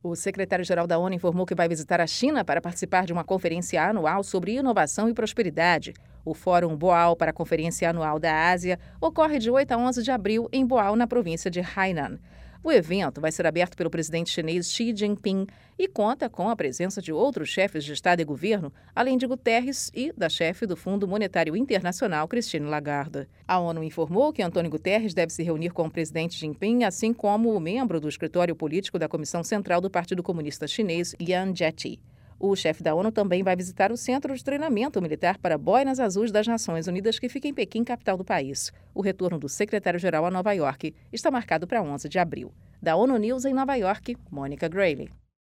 O secretário-geral da ONU informou que vai visitar a China para participar de uma conferência anual sobre inovação e prosperidade. O Fórum Boao para a Conferência Anual da Ásia ocorre de 8 a 11 de abril em Boao, na província de Hainan. O evento vai ser aberto pelo presidente chinês Xi Jinping e conta com a presença de outros chefes de Estado e governo, além de Guterres e da chefe do Fundo Monetário Internacional, Christine Lagarde. A ONU informou que Antônio Guterres deve se reunir com o presidente Jinping, assim como o membro do escritório político da Comissão Central do Partido Comunista Chinês, Yang Jiechi. O chefe da ONU também vai visitar o Centro de Treinamento Militar para Boinas Azuis das Nações Unidas, que fica em Pequim, capital do país. O retorno do secretário-geral a Nova York está marcado para 11 de abril. Da ONU News em Nova York, Mônica Grayle.